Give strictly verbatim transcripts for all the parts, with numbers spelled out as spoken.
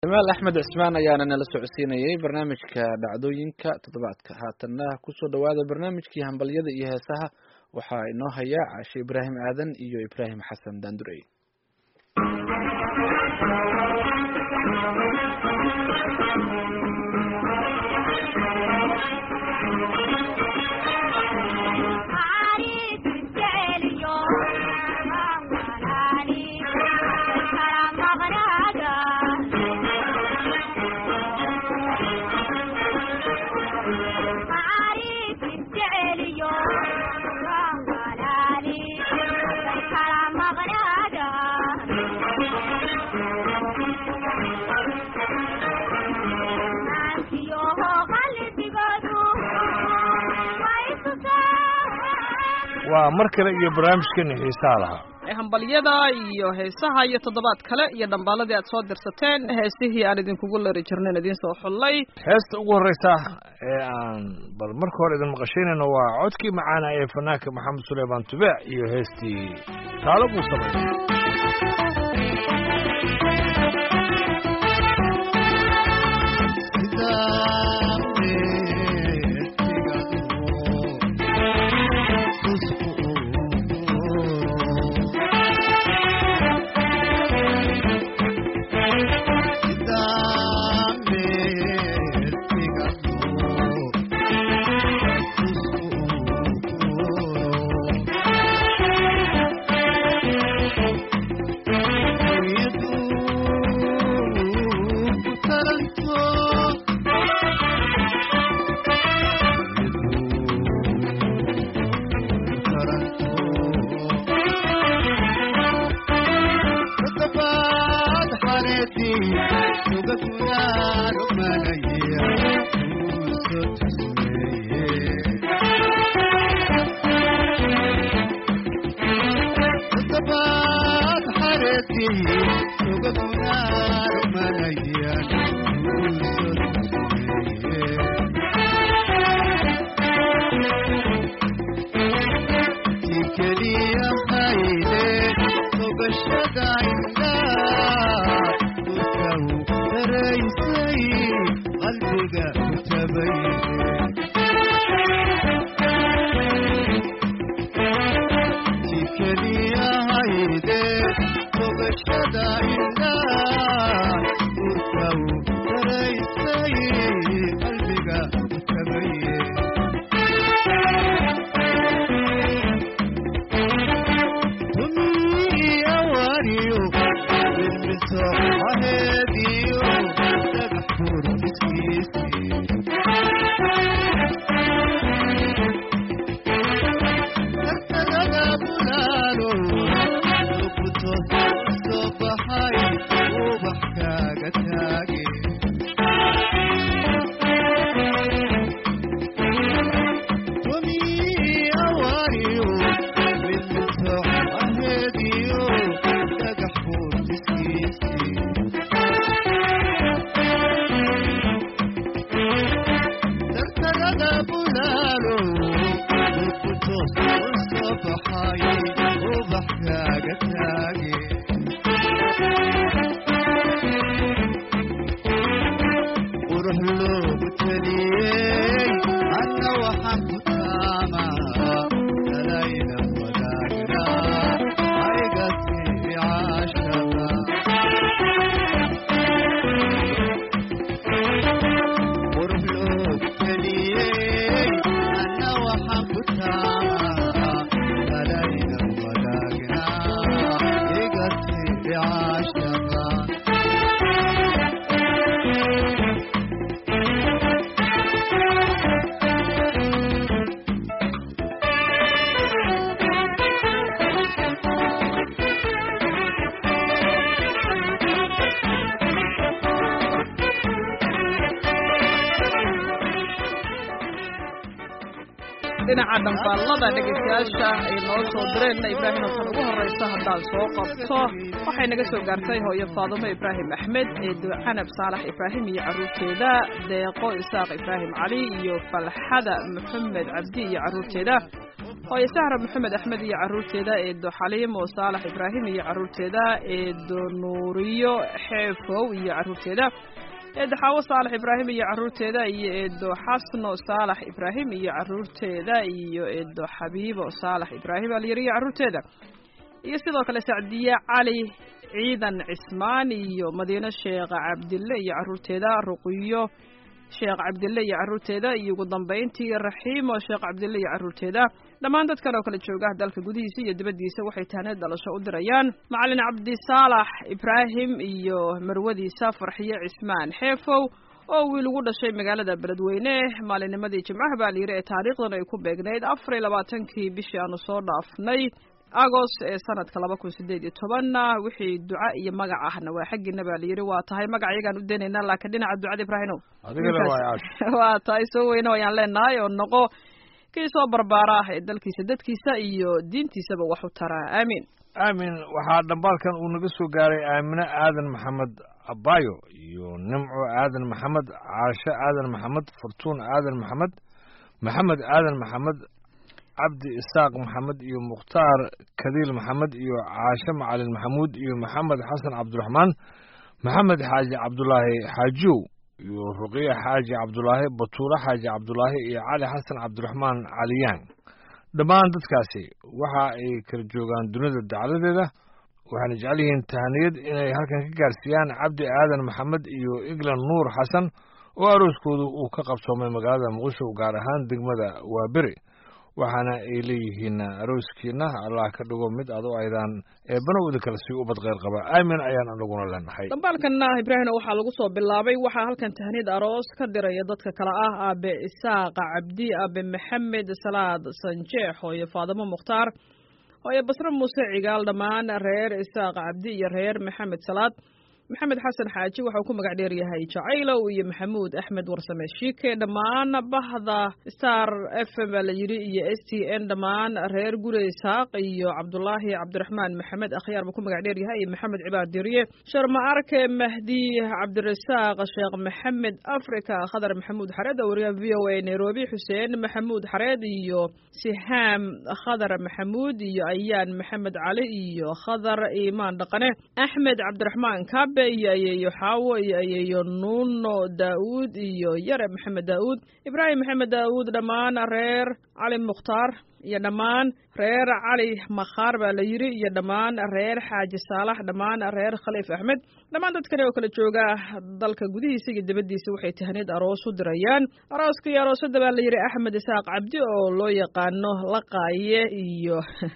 jamaal axmed cismaan ayaana nala socodsiinayay barnaamijka dhacdooyinka toddobaadka haatanna kusoo dhawaada barnaamijkii hambalyada iyo heesaha waxaa inoo haya caashe ibraahim aadan iyo ibraahim xasan daandurey. waa mar kale iyo barnaamijkeena xiisaha lahaa ee hambalyada iyo heesaha iyo toddobaad kale iyo dhambaaladii aad soo dirsateen heesihii aan idinkugu lari jirnayn idiin soo xullay. heesta ugu horreysa ee aan bal marka hore idin maqashaynayno waa codkii macaana ee fanaanka maxamed suleymaan tubeec iyo heestii taalo buu sameeyey. dhinaca dhambaalada dhegeystayaasha ay noo soo direen ibraahim waxaan ugu horeysa haddaan soo qabto waxay naga soo gaartay hooyo faadumo ibraahim axmed eedo canab saalax ibraahim iyo caruurteeda deeqo isaaq ibraahim cali iyo falxada maxamed cabdi iyo caruurteeda hooyo sahra maxamed axmed iyo carruurteeda eedo xaliim oo saalax ibraahim iyo carruurteeda eedo nuuriyo xeefow iyo carruurteeda eedo xaawo saalax ibraahim iyo carruurteeda iyo eedo xasno saalax ibraahim iyo carruurteeda iyo eedo xabiibo saalax ibraahim alyari iyo carruurteeda iyo sidoo kale sacdiye cali ciidan cismaan iyo madiino sheekh cabdille iyo carruurteeda ruqiyo sheekh cabdille iyo carruurteeda iyo ugu dambayntii raxiimo sheekh cabdille iyo carruurteeda dhammaan dadkan oo kala jooga dalka gudihiisa iyo dibaddiisa waxay tahneed dhalasho u dirayaan macalin cabdisaalax ibraahim iyo marwadiisa farxiyo cismaan xeefow oo wiil ugu dhashay magaalada beledweyne maalinnimadii jimcaha baa layidhi ee taariikhdan ay ku beegnayd afar iyo labaatankii bishii aanu soo dhaafnay agost ee sanadka laba kun sideed iyo tobanna wixii duca iyo magac ahna waa xaggiina baa layidhi waa tahay magac iyagaan u daynaynaa laakiin dhinaca ducada ibraahimow waa tahay soo weyne ayaan leenahay oo noqo kii soo barbaara ah ee dalkiisa dadkiisa iyo diintiisaba wax u taraa aamiin aamin waxaa dhambaalkan uu naga soo gaaray aamine aadan maxamed abayo iyo nimco aadan maxamed caasho aadan maxamed furtuun aadan maxamed maxamed aadan maxamed cabdi isaaq maxamed iyo mukhtaar kadiil maxamed iyo caashe macalin maxamuud iyo maxamed xasan cabdiraxmaan maxamed xaaji cabdulaahi xaajiyow iyo ruqiya xaaji cabdulaahi batuule xaaji cabdulaahi iyo cali xasan cabdiraxmaan caliyaan dhammaan dadkaasi waxa ay kala joogaan dunida dacladeeda waxaana jecel yihiin tahaniyad inay halkan ka gaarsiiyaan cabdi aadan maxamed iyo iglan nuur xasan oo arooskoodu uu ka qabsoomay magaalada muqdisho gaar ahaan degmada waaberi waxaana ay leeyihiin arooskiina allah ka dhigo mid aad u aydaan eebanowda kale si ubad kheyr qaba aamin ayaan anaguna leenahay dhambaalkana ibraahimna waxaa lagu soo bilaabay waxaa halkan tahnid aroos ka diraya dadka kale ah aabe isaaqa cabdi aabe maxamed salaad sanjeex hooyo faadimo mukhtaar hooyo basre muuse cigaal dhammaan reer isaaqa cabdi iyo reer maxamed salaad maxamed xasan xaaji waxau ku magac dheer yahay jacaylow iyo maxamuud axmed warsame shiike dhammaan bahda star f m baa la yidhi iyo s t n dhammaan reer gure isaaq iyo cabdulaahi cabdiraxmaan maxamed akhyaar buu ku magac dheer yahay iyo maxamed cibaar diriye sharma arke mahdi cabdirasaaq sheekh maxamed africa khadar maxamuud xareed oo wariyaha v o a nairobi xuseen maxamuud xareed iyo sihaam khadar maxamuud iyo ayaan maxamed cali iyo khadar iimaan dhaqane axmed cabdiraxmaan kabe iyo ayeeyo xaawo iyo ayeeyo nuuno daa'uud iyo yare maxamed daa'uud ibraahim maxamed daa'uud dhammaan reer cali mukhtaar iyo dhammaan reer cali makhaar baa la yidhi iyo dhammaan reer xaaji saalax dhammaan reer khaliif axmed dhammaan dadkani oo kala jooga dalka gudihiisa iyo dibaddiisa waxay tahnid aroos u dirayaan arooska iyo aroosada baa la yidhi axmed isaaq cabdi oo loo yaqaano laqaaye iyo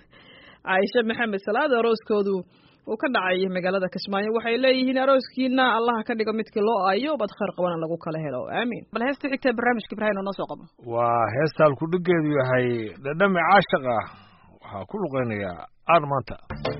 caaisha maxamed salaad arooskoodu uu ka dhacay magaalada kismaayo waxay leeyihiin arooskiina allah ka dhigo midkii loo aayo bad khayr qabana lagu kala helo aamiin bal heesta xigta barnaamijka ibraahim oo noo soo qabo waa heestaan ku dhigeedu yahay dhadhami caashiq ah waxaa ku luqeynaya aar maanta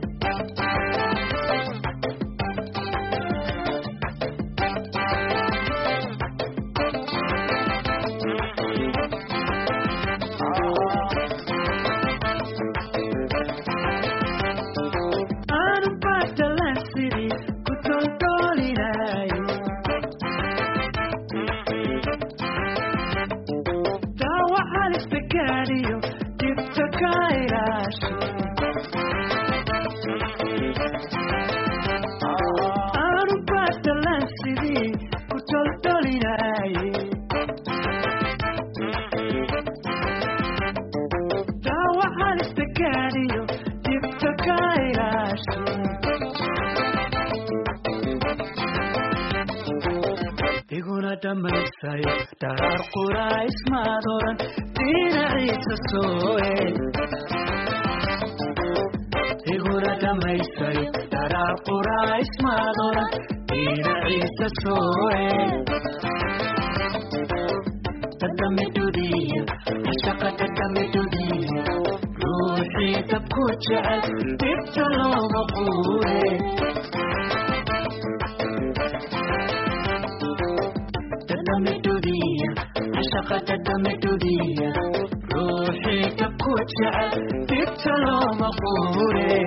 darar qurays maadoran dhinaciisa sooe iguna dhamaystay darar qurays maadoran dhinaciisa sooe dadamidudiya ashaqa dadamidudiya ruuxii dabku jecel dibta looma quure dadamidudiya ruuxii dabku jecel dibta looma quure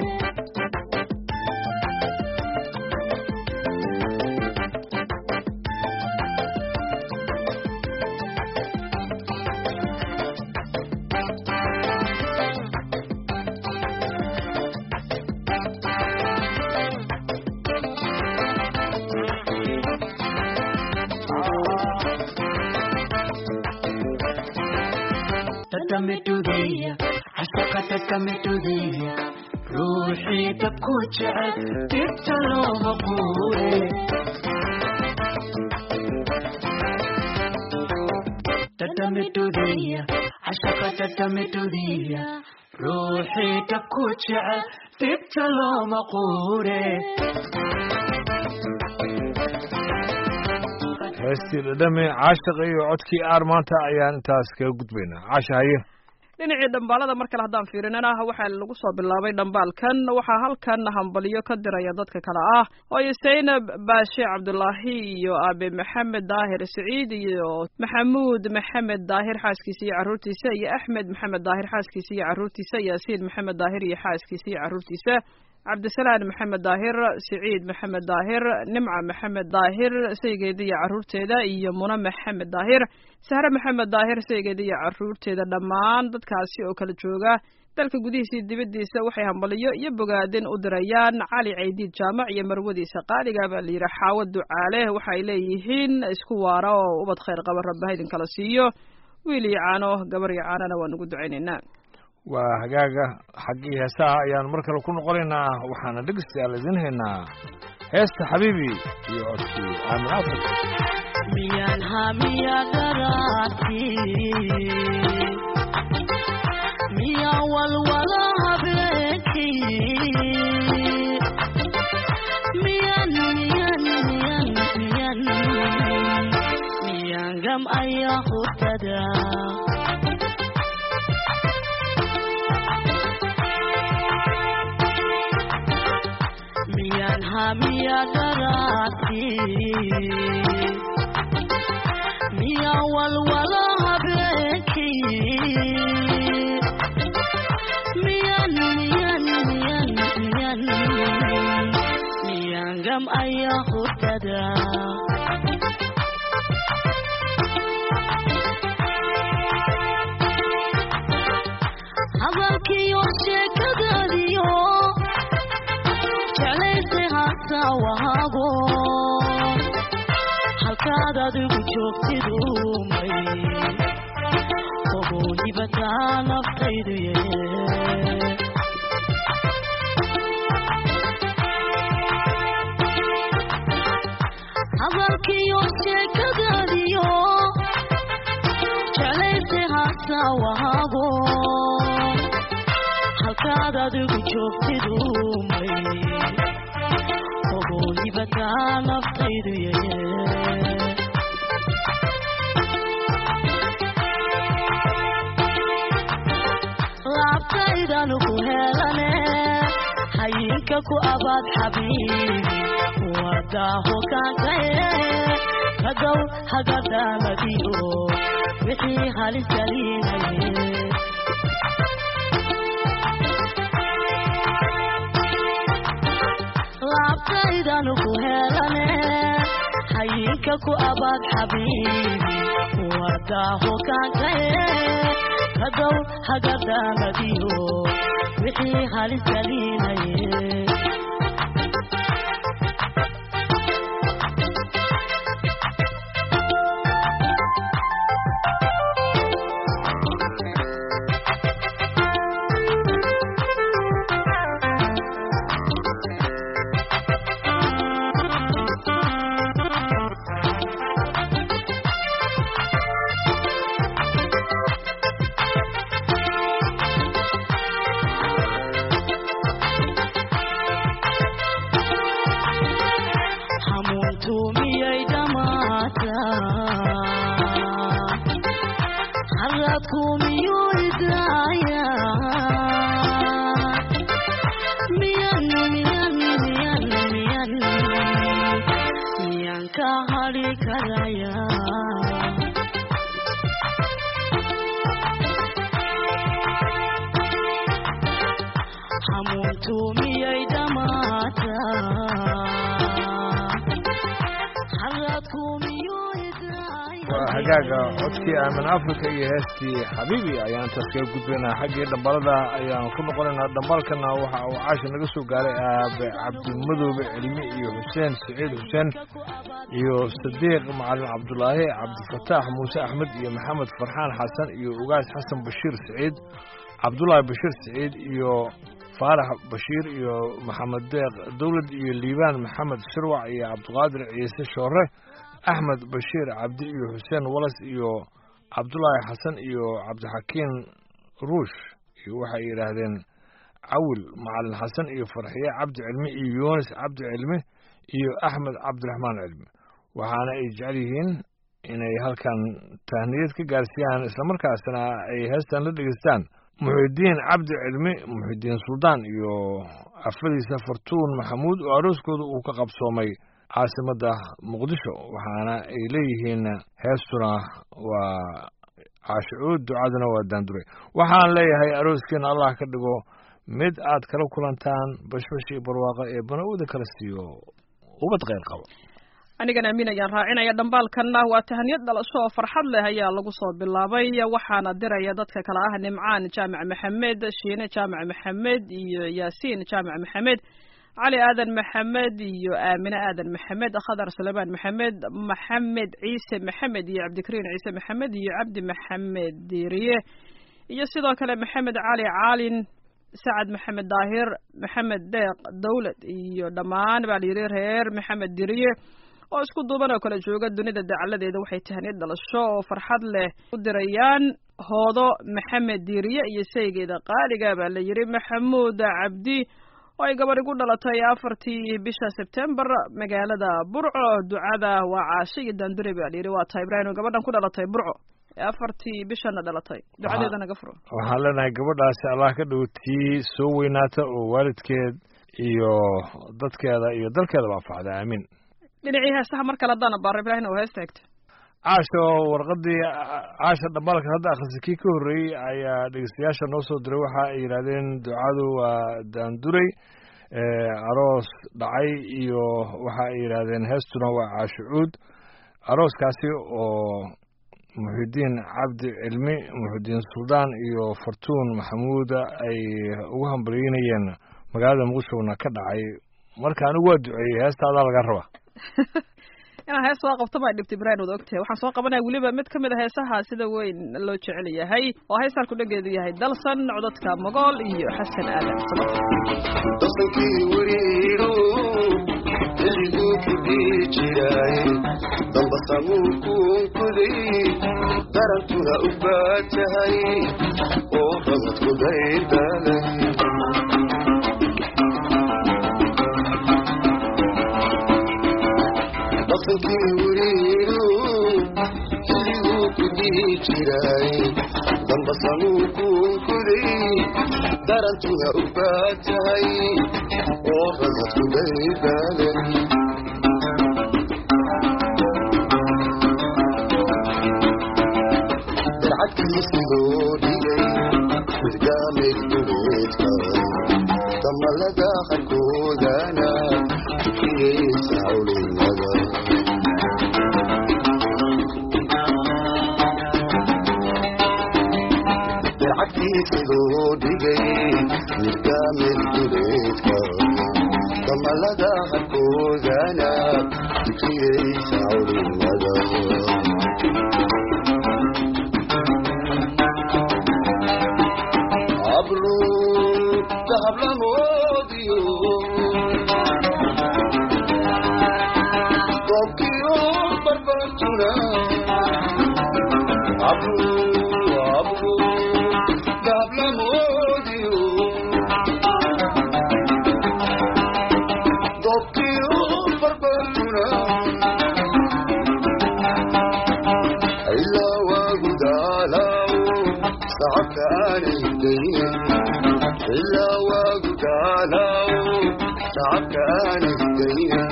تتمدودية عشقة تتمدودية روحي تبكو جعل تبتلو مقوري تتمدودية عشقة تتمدودية روحي تبكو جعل تبتلو مقوري heestii dhadhame caashiq iyo codkii aar maanta ayaan intaas kaga gudbaynaa caasha haye dhinacii dhambaalada mar kale haddaan fiirinana waxaa lagu soo bilaabay dhambaalkan waxaa halkan hambaliyo ka diraya dadka kale ah hooyo Zaynab Baashe Cabdulaahi iyo aabe Maxamed Daahir Saciid iyo Maxamuud Maxamed Daahir xaaskiisa iyo carruurtiisa iyo Axmed Maxamed Daahir xaaskiisa iyo carruurtiisa Yaasiin Maxamed Daahir iyo xaaskiisa iyo carruurtiisa cabdisalaan maxamed daahir siciid maxamed daahir nimca maxamed daahir saygeeda iyo carruurteeda iyo muna maxamed daahir sahre maxamed daahir saygeeda iyo carruurteeda dhammaan dadkaasi oo kala jooga dalka gudihiisa iyo dibaddiisa waxay hambaliyo iyo bogaadin u dirayaan cali caydiid jaamac iyo marwadiisa qaaliga baa la yidhi xaawo ducaale waxay leeyihiin isku waara oo ubad khayr qaba rabbi ha idin kala siiyo wiil iyo caano gabar iyo caanana waan ugu ducaynaynaa waa hagaaga xaggii heesaha ayaan mar kale ku noqonaynaa waxaana dhegeystayaal idin haynaa heesta xabiibi iyo codkii aamin afrika miyaan hamiya daraati miya walwala habeenki miyan miyan miyan miyan miyan gam ayaa hurtada miyan hamiya daraati miya walwala habeenki miyan miyan miyan miyan miyan gam ayaa hurtada hadalkiyo sheekadaadiyo wahabo halkaad adigu joogtidumay ogoonibataa naftaydu ye hadalkiyo sheekadaadiyo jeclayse hasa wahabo halkaad adigu joogtidumay ogoonibataa naftaydu ye laabtaydan ku helane hayinka ku abaad xabiibi wadaaho kaankaye kadow hagadaamadiyo wixii halisaliinaye laabtaydan ku helane hayinka ku abaad xabiibi wadaaho kaankaye kadow hagadaamadiyo wixii halisaliinaye hagaaga codkii aamin africa iyo heestii xabiibi ayaan intaas kaga gudbaynaa xaggii dhambalada ayaan ku noqonaynaa dhambalkana waxa uu caasha naga soo gaaray aabe cabdimadoobe cilmi iyo xuseen saciid xuseen iyo sadiiq macalin cabdulaahi cabdifataax muuse axmed iyo maxamed farxaan xasan iyo ugaas xasan bashiir saciid cabdulaahi bashiir saciid iyo faarax bashiir iyo maxamed deeq dowlad iyo liibaan maxamed shirwac iyo cabdiqaadir ciise shoore axmed bashiir cabdi iyo xuseen walas iyo cabdulaahi xasan iyo cabdixakiin ruush iyo waxay yidhaahdeen cawil macalin xasan iyo farxiye cabdi cilmi iyo yunis cabdi cilmi iyo axmed cabdiraxmaan cilmi waxaana ay jecel yihiin inay halkan tahniyad ka gaarsiiyaan islamarkaasna ay heestan la dhegeystaan muxidiin cabdi cilmi muxidiin suldaan iyo afadiisa fartuun maxamuud oo arooskooda uu ka qabsoomay caasimadda muqdisho waxaana ay leeyihiin heestuna waa caashicuud ducaduna waa daandure waxaan leeyahay arooskiina allah ka dhigo mid aad kala kulantaan bashbash iyo barwaaqo ee banawada kala siiyo ubad kheyr qabo anigana amiin ayaan raacinaya dhambaalkanna waa tahaniyad dhalasho oo farxad leh ayaa lagu soo bilaabay waxaana diraya dadka kale ah nimcaan jaamac maxamed shiine jaamac maxamed iyo yaasiin jaamac maxamed cali aadan maxamed iyo aamine aadan maxamed khadar suleymaan maxamed maxamed ciise maxamed iyo cabdikariin ciise maxamed iyo cabdi maxamed diiriye iyo sidoo kale maxamed cali caalin sacad maxamed daahir maxamed deeq dowlad iyo dhammaan baa layidhi reer maxamed diiriye oo isku duuban oo kala jooga dunida dacaladeeda waxay tahaniyad dhalasho oo farxad leh u dirayaan hoodo maxamed diiriye iyo saygeeda qaaliga baa la yidhi maxamuud cabdi oo ay gabadhi ku dhalatay afartii bisha sebtembar magaalada burco ducada waa caasho iyo daandure baa layidhi waa tahay ibraahim gabadhan ku dhalatay burco afartii bishana dhalatay ducadeeda naga furo waxaan leenahay gabadhaasi allah ka dhow tii soo weynaata oo waalidkeed iyo dadkeeda iyo dalkeedaba anfacda aamiin dhinacii heestaha mar kale haddaan abaaro ibraahim oo heesta hegta caasha oo warqadii caasha dhambaalka hadda akhrisay kii ka horreeyey ayaa dhegeystayaasha noo soo diray waxa ay yidhaahdeen ducadu waa daanduray aroos dhacay iyo waxa ay yidhaahdeen heestuna waa caashicuud arooskaasi oo muxidiin cabdi cilmi muxidiin suldaan iyo fartuun maxamuuda ay ugu hambalyeynayeen magaalada muqdishona ka dhacay marka anigu waa duceeyey heestaadaa laga rabaa inaan hees soo qabto baa dhibta ibraahim wada ogtahay waxaan soo qabanaya weliba mid ka mid a heesaha sida weyn loo jecel yahay oo heestaan ku dhageedu yahay dalsan codadka mogool iyo xasan aadan dalsankii weriiru xilliguu ku dhihi jiray dambasamuu kuunkuday darantuna u baatahay oo ramadku daydalay dalsankii weriiru xilliguu ku dhihi jiray dambasamuu kuunkuday darantuna u baatahay oo ramadku daydalay darcadkiisi loo dhigay midgaameyd duleedka damalada qarkoodana tukiyeysa cawlinada darcadkiisi loo dhigay midgaameyd duleedka damalada qarkoodana tukiyeysa cawlinada hablamoodiyo goobkiyo barbartuna ablu ablu hablamoodiyo goobkiyo barbartuna ilaa waagu daalaw sacabka aanay daynin ilaa waagu daalaw sacabka aanay daynin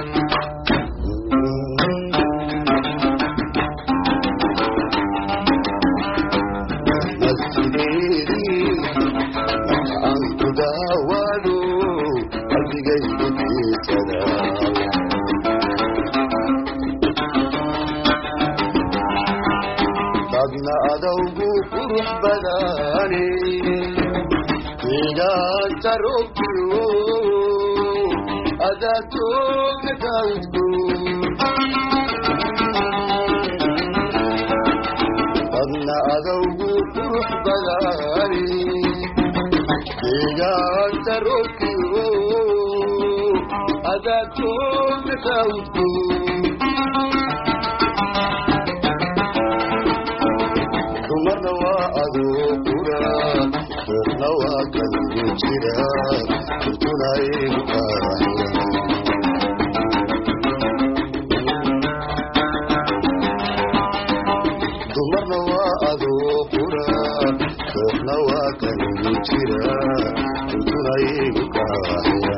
dadna adawgu qurux badani deegaanta roobkiyo adaatoogna kaawdku dadna adawgu qurux badani deegaanta roobkiyo adaatoogna kaawdku dumarna waa adoo qura roobna waa kalgu jira kurtuna igu qaahiya dumarna waa adoo qura roobna waa kalgu jira kurtuna igu qaahiya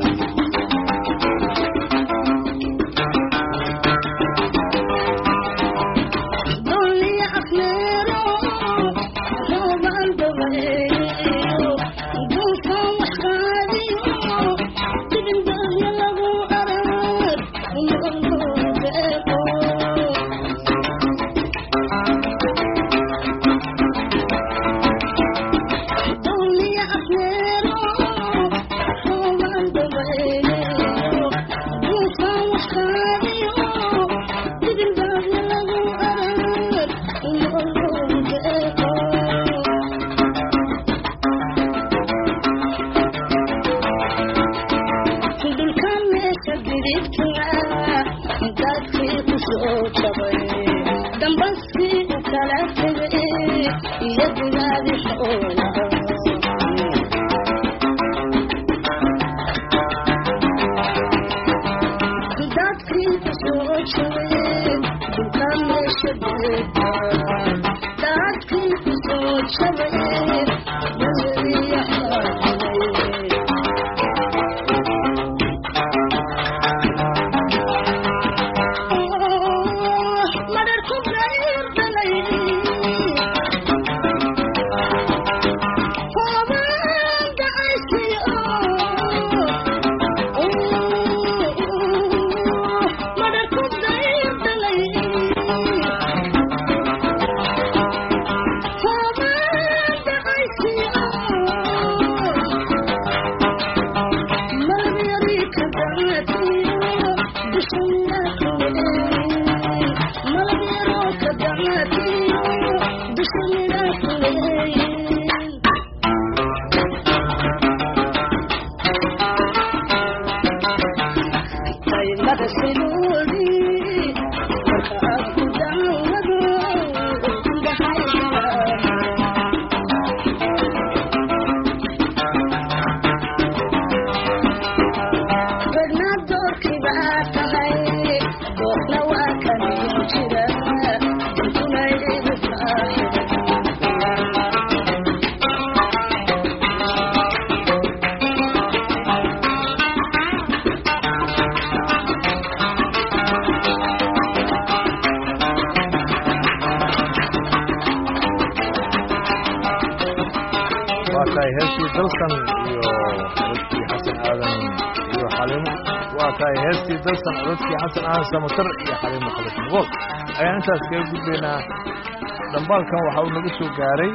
dalsan iyo codkii xasan aadan iyo xaliimo waa tahay heestii dalsan codkii xasan aadan samatar iyo xaliimo xalis muqool ayaan intaas kaga gudbaynaa dhambaalkan waxa uu naga soo gaaray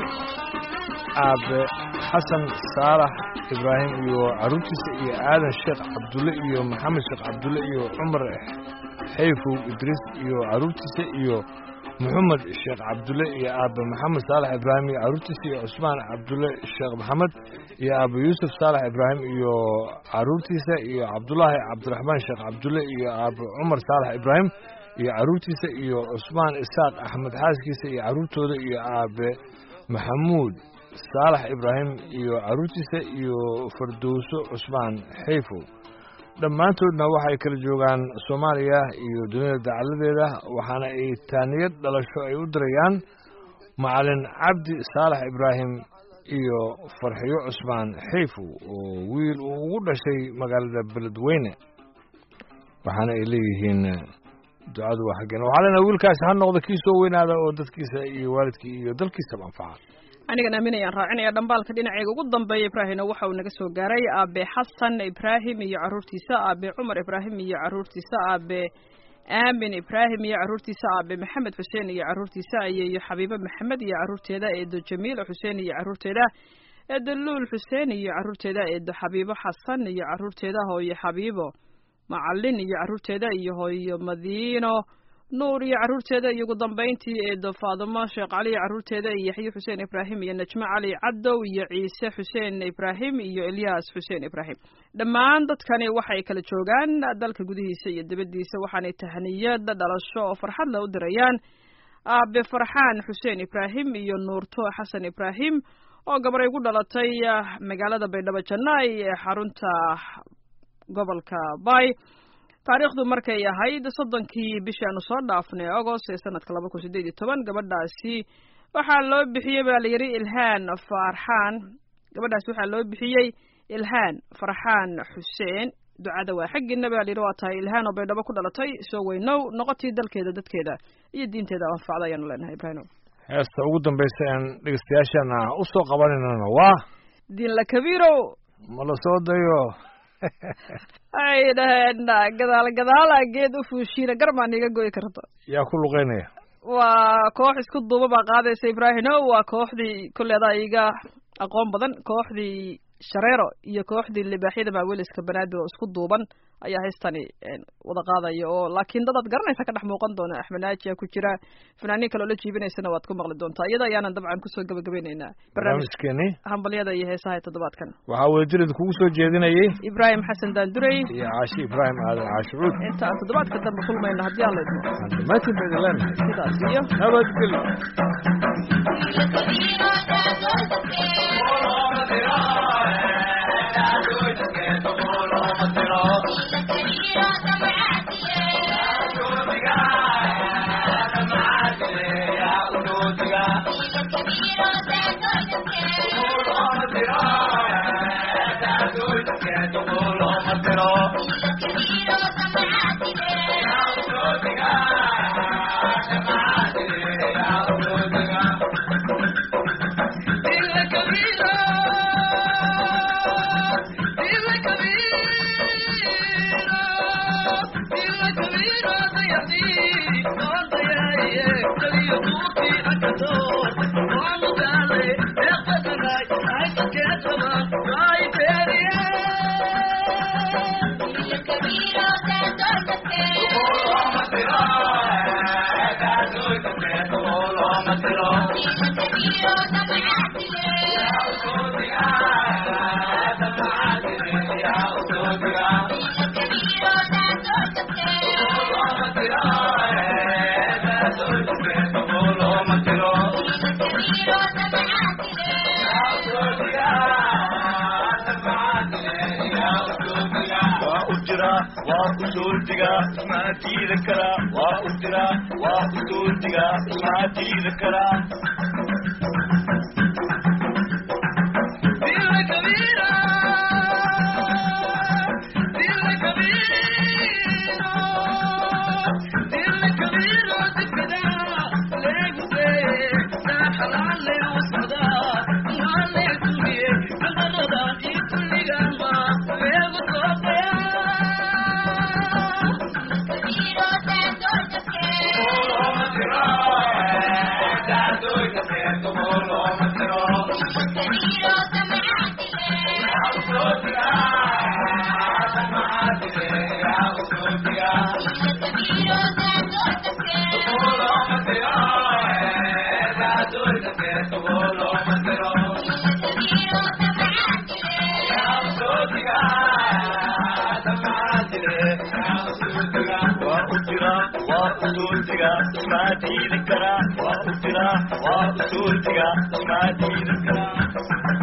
aabe xasan saalax ibraahim iyo caruurtiisa iyo aadan sheekh cabdulle iyo maxamed sheekh cabdulle iyo cumar xayfow idriis iyo caruurtiisa iyo محمد الشيخ عبد الله يا أبو محمد صالح إبراهيم يا عروتي يا عثمان عبد الله الشيخ محمد يا أبو يوسف صالح إبراهيم يا عروتي يا عبد الله عبد الرحمن الشيخ عبد الله يا أبو عمر صالح إبراهيم يا عروتي يا عثمان إسحاق أحمد حاسكي يا عروته يا أبو محمود صالح إبراهيم يا عروتي يا فردوس عثمان حيفو dhammaantoodna waxay kala joogaan Soomaaliya iyo dunida dacaladeeda waxaana ay taaniyad dhalasho ay u dirayaan macalin Cabdi Saalax Ibraahim iyo Farxiyo Cusmaan Xayfu oo wiil uu ugu dhashay magaalada Beledweyne waxaana ay leeyihiin ducadu waa xaggan waxaana wiilkaas ha noqdo kii soo weynaada oo dadkiisa iyo waalidkii iyo dalkiisa anfaca anigana aaminayaan raacinaya dhambaalka dhinacayga ugu dambeeya Ibraahim waxa uu naga soo gaaray aabe Xasan Ibraahim iyo caruurtiisa aabe Cumar Ibraahim iyo caruurtiisa aabe aamin ibraahim iyo caruurtiisa aabe maxamed xuseen iyo caruurtiisa iyo xabiibo maxamed iyo caruurteeda eedo jamiil xuseen iyo caruurteeda eedo luul xuseen iyo caruurteeda eedo xabiibo xasan iyo caruurteeda hooyo xabiibo macalin iyo caruurteeda iyo hooyo madiino nuur iyo caruurteeda iyo ugu dambayntii eedo faadimo sheekh cali iyo caruurteeda iyo yaxye xuseen ibraahim iyo najmo cali cadow iyo ciise xuseen ibraahim iyo elyaas xuseen ibraahim dhammaan dadkani waxay kala joogaan dalka gudihiisa iyo dibaddiisa waxaanay tahniyada dhalasho oo farxad la u dirayaan aabe farxaan xuseen ibraahim iyo nuurto xasan ibraahim oo gabaray ku dhalatay magaalada baydhabo jannaay ee xarunta gobolka bay taariikhdu markay ahayd soddonkii bishii aanu soo dhaafnay agost ee sanadka laba kun sideed iyo toban gabadhaasi waxaa loo bixiyey baa la yidhi ilhaan farxaan gabadhaasi waxaa loo bixiyey ilhaan farxaan xuseen ducada waa xaggiina baa la yidhi waa tahay ilhaan oo baydhabo ku dhalatay soo weynow noqotii dalkeeda dadkeeda iyo diinteeda anfacda ayaanu leenahay ibraahim heesta ugu dambaysa aan dhegeystayaashana u soo qabananana waa diinla kabiirow ma la soo dayo ay dhaheen gadaal gadaala geed u fuushiina garmaan iga goyi karta yaa ku luqeynaya waa koox isku duuba baa qaadaysa ibraahino waa kooxdii kulleedaa iga aqoon badan kooxdii shareero iyo kooxdii libaaxyada maaweliska banaadir oo isku duuban ayaa haystani wada qaadaya oo laakiin dadaad garanaysa ka dhex muuqan doona axmed naajiya ku jira fanaaniin kaloo la jiibinaysana waad ku maqli doontaa iyada ayaanan dabcan kusoo gabagabaynaynaa barnaamijkeeni hambalyada iyo heesaha ee toddobaadkan waxaa weejirida kugu soo jeedinayay ibraahim xasan daandurey iyo caashi ibraahim aadan caashucuud inta aan toddobaadka dambe kulmayno haddii aan laydmo dhammaantiin ba idin leenahay sidaas iyo nabadgelyo usultiga ismaatiida kara waa u dira waa usultiga ismaatiida kara waa u dira waa usultiga ismaatiida kara